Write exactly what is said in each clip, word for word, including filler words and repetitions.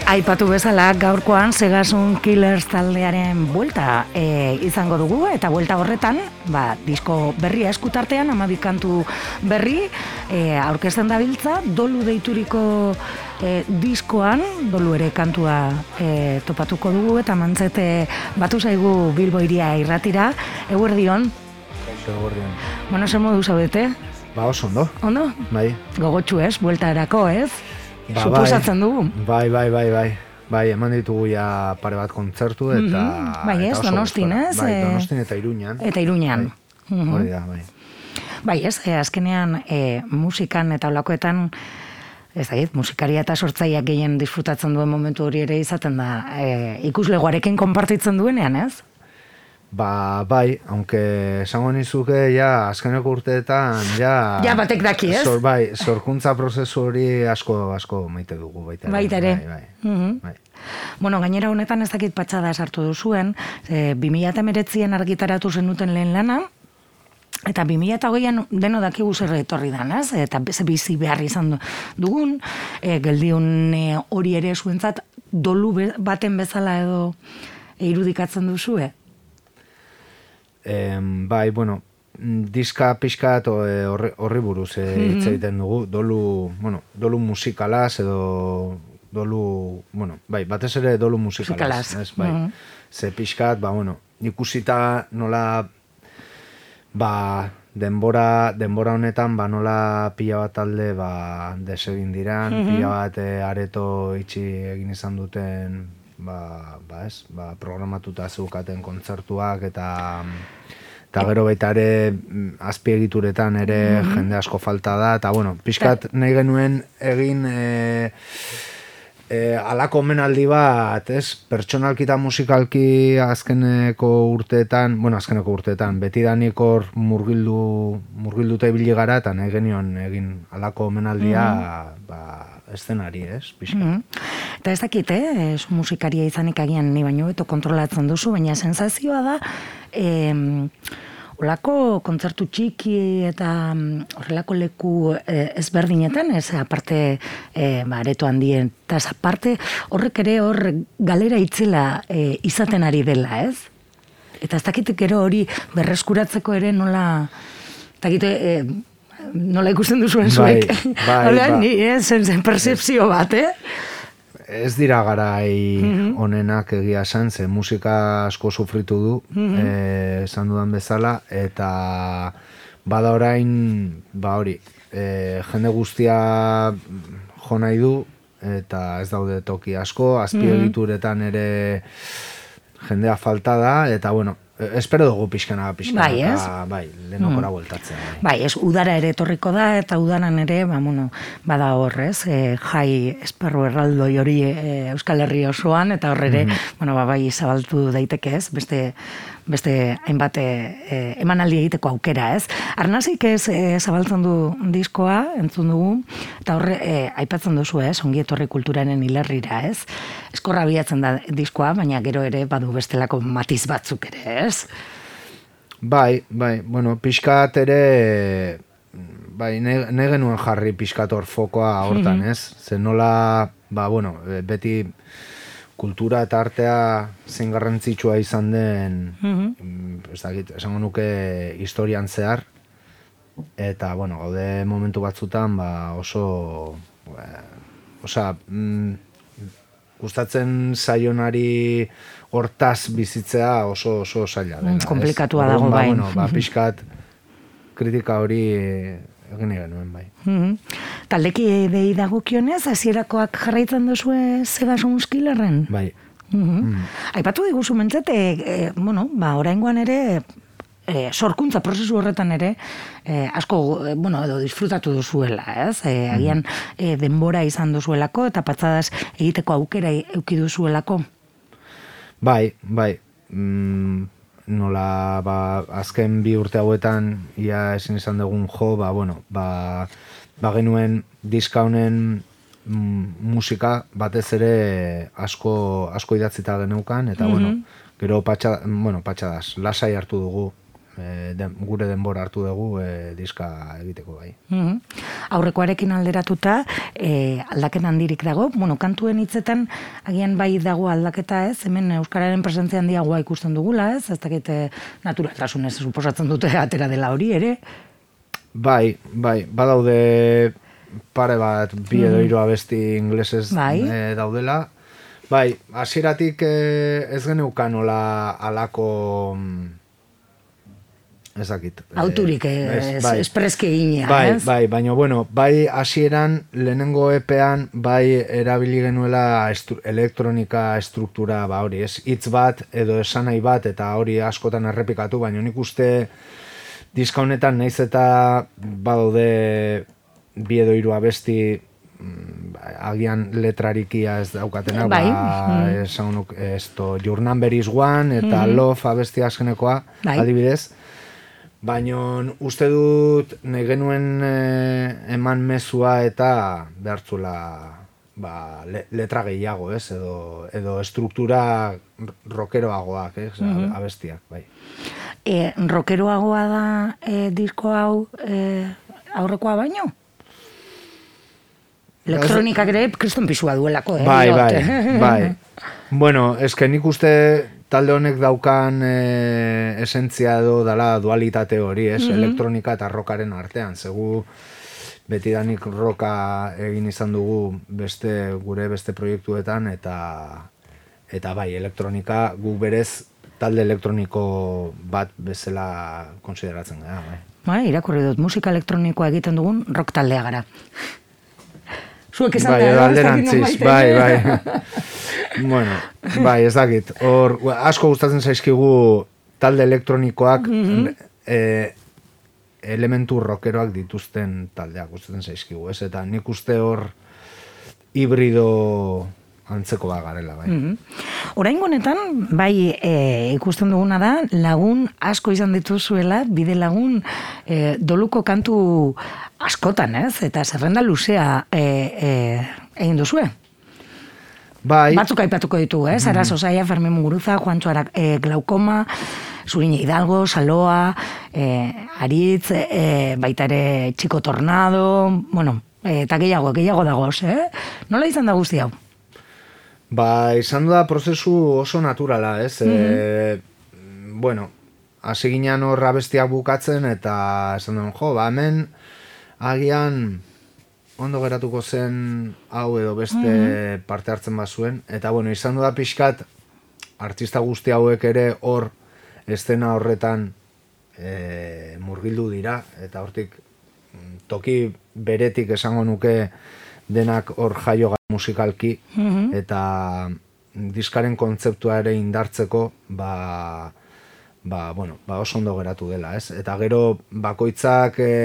Aipatu bezala gaurkoan Segasun Killers taldearen buelta e, izango dugu eta buelta horretan ba, disko berria eskutartean hamabi kantu berri e, aurkezten dabiltza dolu deituriko e, diskoan dolu ere kantua e, topatuko dugu eta mantzete batu zaigu Bilbo iria irratira. Eguerdion. Kaixo, eguerdion. Bueno, zer modu zaudete? Ba, oso ondo. Ondo? Bai. Gogotxu ez, buelta erako ez? Ba, Suposatzen dugu. Bai, bai, bai, bai. Bai, eman ditugu ja pare bat kontzertu eta... Mm-hmm. Bai, ez, Donostin, ez? Bai, Donostin eta Iruñan. Eta Iruñan. Bai. Mm-hmm. Hori da, bai. Bai, ez, e, azkenean e, musikan eta olakoetan, ez da, musikaria eta sortzaileak gehien disfrutatzen duen momentu hori ere izaten da, e, ikuslegoarekin konpartitzen duenean, ez? Ba, bai, aunque esango nizuke, ja, azkeneko urteetan, ja... Ja, batek daki, ez? Sor, bai, sorkuntza prozesu hori asko, asko maite dugu, baita ere. Baita ere. Bai, bai. Mm-hmm. Bai. Bueno, gainera honetan ez dakit patxada sartu duzuen, e, bi mila hemeretzian argitaratu zenuten lehen lana, eta bi mila hogeian deno dakigu zer etorri dan, ez? Eta ze bizi behar izan dugun, e, geldiun e, hori ere zuentzat dolu be, baten bezala edo e, irudikatzen duzue? Eh, bai, bueno, diska pixkat horri, horri buruz eh, hitz egiten dugu, dolu, bueno, dolu musikalaz edo dolu, bueno, bai, batez ere dolu musikalaz, ez, bai, mm-hmm. Ze pixkat, ba, bueno, ikusita nola, ba, denbora, denbora honetan, ba, nola pila bat talde, ba, desegin diran, mm-hmm. Pila bat eh, areto itxi egin izan duten, ba, ba ez, ba, programatuta zeukaten kontzertuak eta eta gero baita ere azpiegituretan ere mm-hmm. Jende asko falta da, eta bueno, pixkat nahi genuen egin e, e, alako omenaldi bat, ez, pertsonalki eta musikalki azkeneko urteetan, bueno, azkeneko urteetan, betidanik hor murgildu, murgilduta ibili gara, eta nahi genuen egin alako omenaldia, mm-hmm. ba, eszenari, ez, pixka. Mm-hmm. Eta ez dakit, eh? Ez musikaria izanik agian ni baino eto kontrolatzen duzu, baina sensazioa da, eh, olako kontzertu txiki eta horrelako leku eh, ezberdinetan, ez aparte eh, ba, areto handien, eta aparte horrek ere hor galera itzela eh, izaten ari dela, ez? Eta ez dakit gero hori berreskuratzeko ere nola, ez dakit, eh, nola ikusten duzuen zuek. Bai, bai, Hola, ba. ni, eh, zen, zen percepzio bat, eh? Ez dira garai mm-hmm. onenak egia esan, ze musika asko sufritu du, mm-hmm. eh, esan dudan bezala, eta bada orain, ba hori, eh, jende guztia jo nahi du, eta ez daude toki asko, azpiegituretan ere jendea falta da, eta bueno, espero dugu pixkana, pixkana, bai, ez? eta bai, lehenokora mm. bueltatzen. Bai. bai, ez, udara ere etorriko da, eta udaran ere, ba, bueno, bada horrez, e, jai esparru erraldoi hori e, Euskal Herri osoan, eta horrere, mm-hmm. bueno, ba, bai, zabaltu daiteke ez, beste, beste hainbat e, emanaldi egiteko aukera, ez? Arnazik ez e, zabaltzen du diskoa, entzun dugu, eta horre, e, aipatzen duzu, ez, ongi etorri kulturaren hilerrira, ez? Eskorra biatzen da diskoa, baina gero ere badu bestelako matiz batzuk ere, ez? Bai, bai, bueno, pixkat ere, bai, ne genuen jarri pixkat hor fokoa hortan, ez? Ze nola, ba, bueno, beti kultura eta artea zein garrantzitsua izan den, mm-hmm. ez dakit, esango nuke historian zehar, eta, bueno, gaude momentu batzutan, ba, oso, osa, mm, gustatzen zaionari hortaz bizitzea oso oso zaila dela. Komplikatua dago ba, bai. Bueno, ba, pixkat kritika hori egin genuen bai. Mm-hmm. Taldeki dei dagokionez, hasierakoak jarraitzen duzue Segasun Killerren? Bai. Mm-hmm. Mm. Aipatu diguzu mentzete, e, bueno, ba, oraingoan ere, E, sorkuntza prozesu horretan ere e, asko, e, bueno, edo disfrutatu duzuela, ez? E, agian e, denbora izan duzuelako eta patzadas egiteko aukera eduki duzuelako? Bai, bai. Mm, nola, ba, azken bi urte hauetan ia ezin izan dugun jo, ba, bueno, ba, ba genuen diska honen mm, musika batez ere asko, asko idatzita geneukan, eta, mm-hmm. bueno, gero patxa, bueno, patxadas, lasai hartu dugu, e, den, gure denbora hartu dugu e, diska egiteko bai. Mm-hmm. Aurrekoarekin alderatuta, e, aldaken handirik dago, bueno, kantuen hitzetan, agian bai dago aldaketa ez, hemen euskararen presentzia handiagoa ikusten dugula ez, ez dakit naturaltasunez suposatzen dute atera dela hori ere. Bai, bai, badaude pare bat bi edo hiru abesti inglesez bai. e, daudela. Bai, hasieratik e, ez geneukan hola alako ezakit. Auturik ez, ez, bai. espreski eginean, bai, ez? Bai, baina bueno, bai hasieran lehenengo epean bai erabili genuela estru, elektronika estruktura ba hori, ez hitz bat edo esanai bat eta hori askotan errepikatu, baina nik uste diska honetan naiz eta badaude bi edo hiru abesti agian letrarikia ez daukatena, bai. ba, esanuk, esto, Your Number is One eta mm-hmm. Love abesti azkenekoa, bai. Adibidez. Baina uste dut nahi genuen eh, eman mezua eta behartzula ba, le, letra gehiago, ez? Edo, edo estruktura rockeroagoak, ez? Mm-hmm. Abestiak, bai. E, rockeroagoa da e, disko hau e, aurrekoa baino? Elektronikak ere kriston pisua duelako, eh? Bai, bai, bai. Bueno, eske nik uste talde honek daukan e, esentzia edo dala dualitate hori, ez? Mm-hmm. Elektronika eta rockaren artean. Zegu betidanik rocka egin izan dugu beste gure beste proiektuetan eta eta bai, elektronika gu berez talde elektroniko bat bezala konsideratzen gara, bai. Bai, irakurri dut, musika elektronikoa egiten dugun rock taldea gara. Zuek esan bai, da, alderantziz, bai, bai. Bueno, bai, ez dakit. Hor, asko gustatzen zaizkigu talde elektronikoak mm-hmm. e, elementu rockeroak dituzten taldeak gustatzen zaizkigu, ez? Eta nik uste hor hibrido antzeko ba garela, bai. Mm-hmm. Oraingo honetan, bai, e, ikusten duguna da, lagun asko izan dituzuela, bide lagun e, doluko kantu askotan, ez? Eta zerrenda luzea e, e, egin duzue. Bai. Batzuk aipatuko ditu, ez? Mm-hmm. Arazo Zaia, Fermin Muguruza, Juantxo Arak, e, Glaukoma, Zurine Hidalgo, Saloa, e, Aritz, e, baita ere Txiko Tornado, bueno, e, eta gehiago, gehiago dagoz, eh? Nola izan da guzti hau? Ba, izan da prozesu oso naturala, ez? Mm-hmm. E, bueno, hasi ginen hor abestiak bukatzen eta esan duen, jo, ba, hemen agian ondo geratuko zen hau edo beste mm-hmm. parte hartzen bazuen. Eta, bueno, izan da pixkat artista guzti hauek ere hor estena horretan e, murgildu dira. Eta hortik toki beretik esango nuke denak hor jaio musikalki, mm-hmm. eta diskaren kontzeptua ere indartzeko, ba, ba, bueno, ba oso ondo geratu dela, ez? Eta gero bakoitzak e,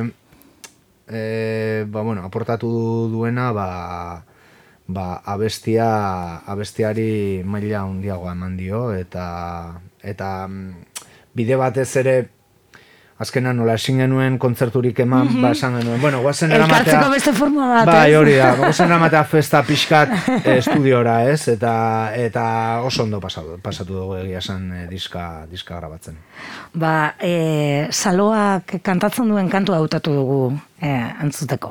e, ba, bueno, aportatu duena, ba, ba abestia, abestiari maila handiagoa eman dio, eta, eta bide batez ere azkenan nola esin genuen kontzerturik eman, mm-hmm. ba esan genuen, bueno, guazen eramatea... Elkartzeko beste forma bat, bai, hori da, guazen eramatea festa pixkat estudiora, ez? Eta, eta oso ondo pasatu, pasatu dugu egia esan e, diska, diska grabatzen. Ba, e, Saloak kantatzen duen kantu hautatu dugu e, entzuteko.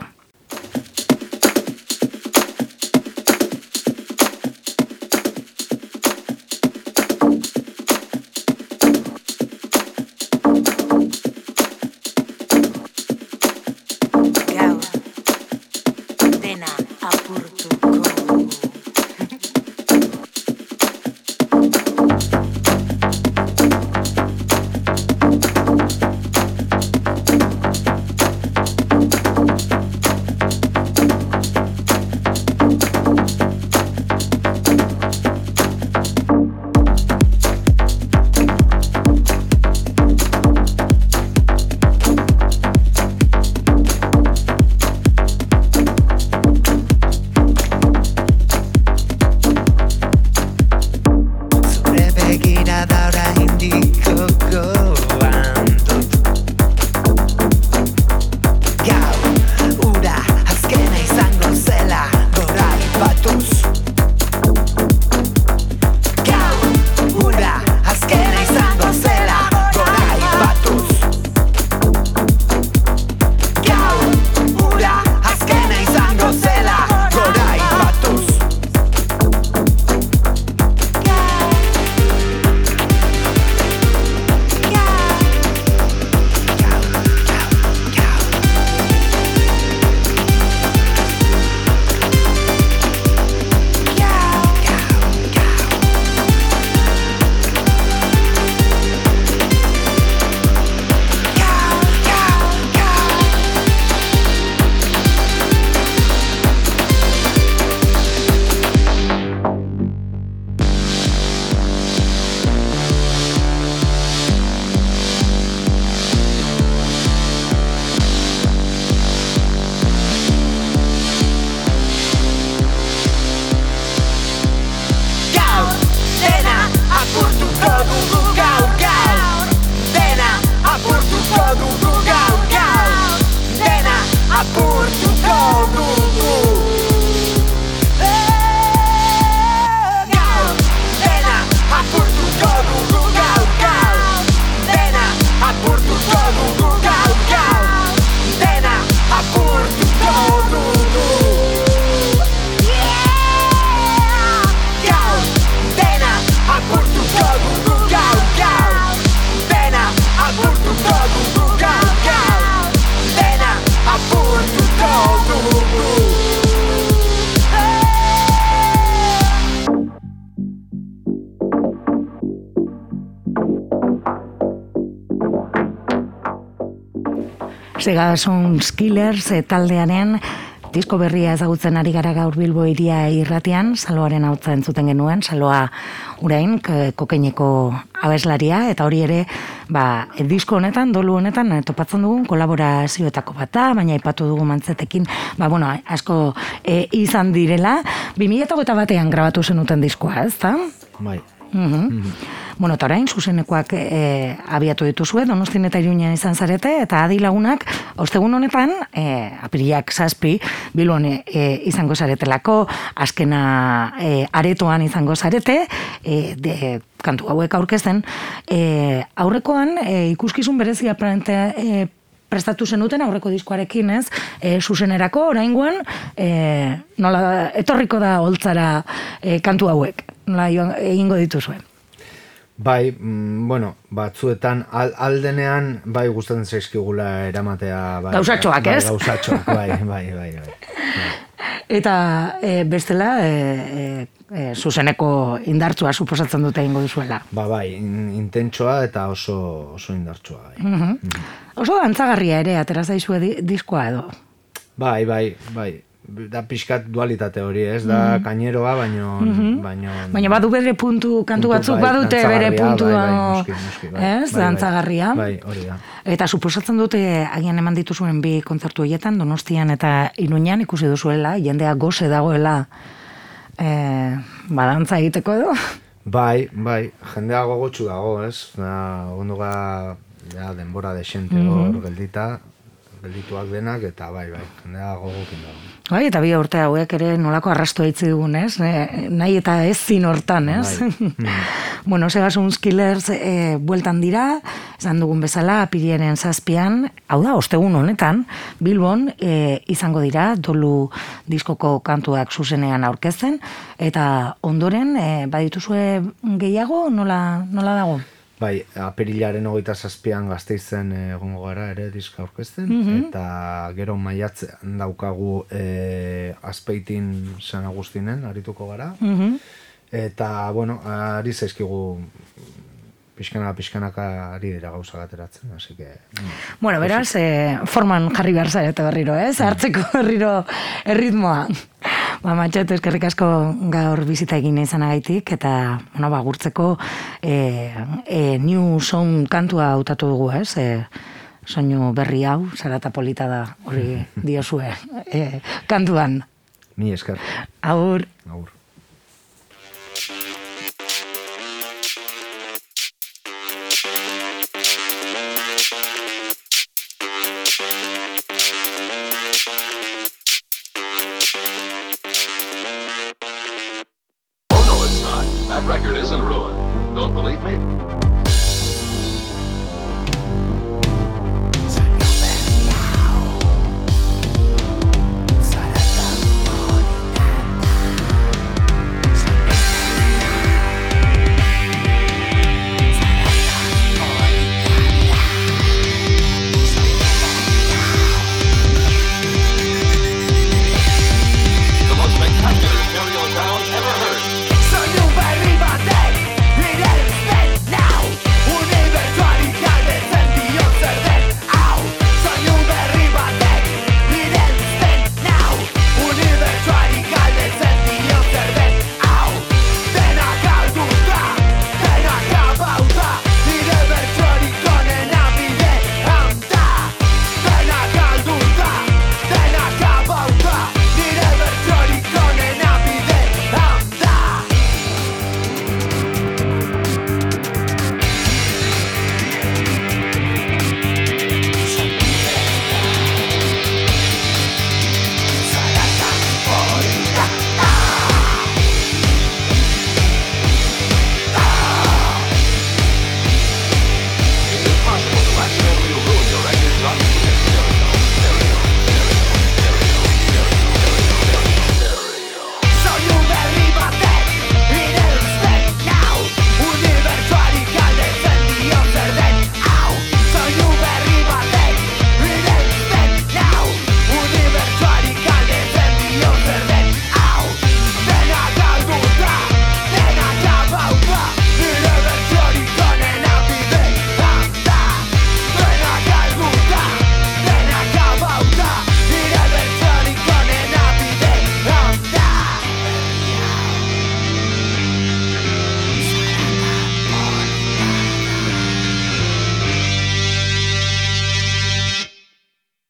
Sega Sounds Killers e, taldearen disko berria ezagutzen ari gara gaur Bilbo Hiria irratian, Saloaren hautza entzuten genuen, Saloa urain, kokeineko abeslaria, eta hori ere, ba, disko honetan, dolu honetan, topatzen dugun kolaborazioetako bata, baina aipatu dugu mantzetekin, ba, bueno, asko e, izan direla, bi mila hogeita batean grabatu zenuten diskoa, ez da? Bai. Mm-hmm. Mm-hmm. Bueno, eta orain, zuzenekoak e, abiatu dituzue, Donostin eta Iruña izan zarete, eta adi lagunak, ostegun honetan, e, apirilak zazpi, Bilbon e, izango zaretelako, azkena e, aretoan izango zarete, e, de, kantu hauek aurkezten, e, aurrekoan e, ikuskizun berezia plantea, e, prestatu zenuten aurreko diskoarekin, ez? E, zuzenerako, oraingoan, e, nola etorriko da holtzara e, kantu hauek, nola egingo dituzuen. Bai, mm, bueno, batzuetan al, aldenean bai gustatzen zaizkigula eramatea bai, gauzatxoak, bai, ez? Gauzatxoak, bai, bai, bai, bai. Eta e, bestela, e, e, zuzeneko indartsua suposatzen dute egingo duzuela. Ba, bai, in, intentsoa eta oso, oso indartsua. Bai. Mm-hmm. Mm-hmm. Oso antzagarria ere, atera zaizue di, diskoa edo. Bai, bai, bai. Da pixkat dualitate hori, ez? Da mm-hmm. kaineroa, baino... Mm-hmm. baino baina badu bere puntu, kantu batzuk bai, badute bere puntua, bai, bai, muski, muski, bai, ez? Bai, dantzagarria. Bai, hori da. Eta suposatzen dute, agian eman dituzuen bi kontzertu horietan, Donostian eta Iruñan ikusi duzuela, jendea goze dagoela e, badantza egiteko edo? Bai, bai, jendea gogotsu dago, ez? Da, ondoga ja, denbora desente mm-hmm. hor geldita, geldituak denak, eta bai, bai, jendea gogokin dago. Bai, eta bi urte hauek ere nolako arrastu haitzi dugun, ez? E, nahi eta ez zin hortan, ez? Bai. Mm. Bueno, Sega Sounds Killers e, bueltan dira, esan dugun bezala, apiriaren zazpian, hau da, ostegun honetan, Bilbon e, izango dira, dolu diskoko kantuak zuzenean aurkezten, eta ondoren, e, badituzue gehiago, nola, nola dago? Bai, apirilaren hogeita zazpian Gasteizen egongo gara ere diska aurkezten, mm-hmm. eta gero maiatzean daukagu e, Azpeitin San Agustinen arituko gara, mm-hmm. eta, bueno, ari zaizkigu pixkanaka, pixkanaka ari dira gauza gateratzen, así que... Bueno, beraz, eh, forman jarri behar zarete berriro, ez? Eh? Hartzeko berriro erritmoa. Ba, Matxet, eskerrik asko gaur bizita egin izanagaitik, eta, bueno, ba, gurtzeko e, e, New Sound kantua hautatu dugu, ez? E, soinu berri hau, zarata polita da, hori diozue, e, kantuan. Ni esker. Agur. Agur.